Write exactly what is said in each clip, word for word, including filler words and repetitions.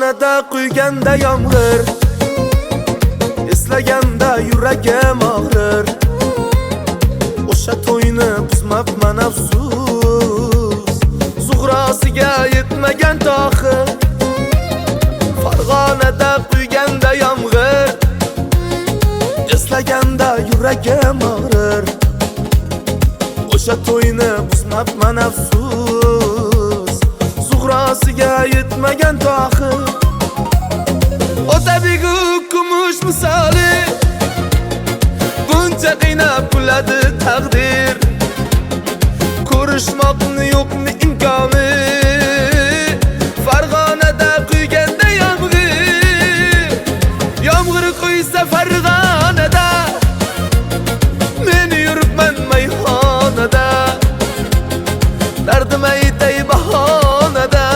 Farg'onada quyganda yomg'ir, eslaganda yuragim og'rir. O'sha to'yni buzmabman afsus, zug'rosiga yetmagan tohir. Farg'onada quyganda yomg'ir, eslaganda yuragim og'rir. O'sha to'yni buzmabman afsus, zug'rosiga yetmagan tohir. O'tadigu kumush misoli, buncha qiynab kuladi taqdir. Ko'rishmoqni yo'qmi imkoni, Farg'onada quyganda yomg'ir. Yomg'ir quysa Farg'onada, men yuribman mayxonada. Dardim aytay bahonada,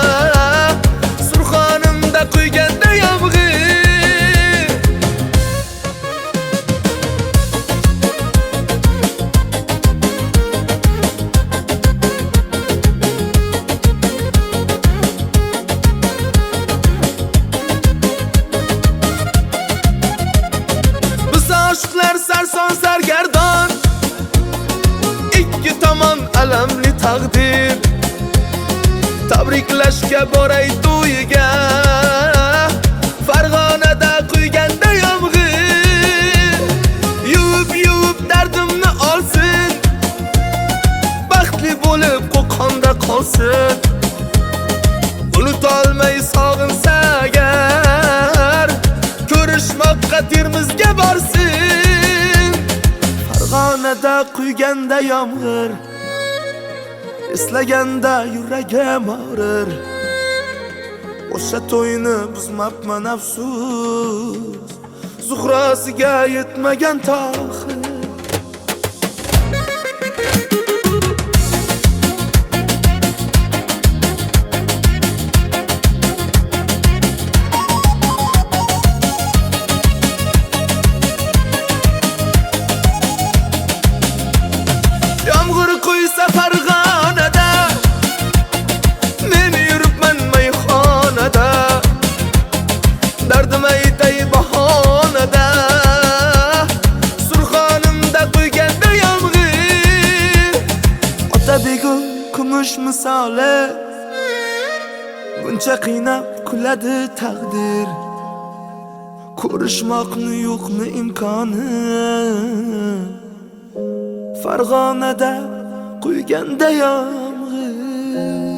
Surxonimda quyganda yomg'ir. Biz oshiqlar sarson sargardon, ikki tomon alamli taqdir. Tabriklashga boray to'yiga, Farg'onada quyganda yomg'ir. Yuvib yuvib dardimni olsin, baxtli bo'lib qo'qonda qolsin. Unutolmay sog'insa agar, ko'rishmoqqa Termizga borsin. Farg'onada quyganda yomg'ir, eslaganda yuragim og'rir. O'sha to'yni buzmabman afsus, zug'rosiga yetmagan tohir. Yomg'ir quysa Farg'onada, men yuribman mayxonada. Dardim aytay bahonada, Surxonimda quyganda yomg'ir. Otabegu kumush misoli, buncha qiynab kuladi taqdir. Ko'rishmoqni yo'qmi imkoni, Farg'onada quyganda yomg'ir.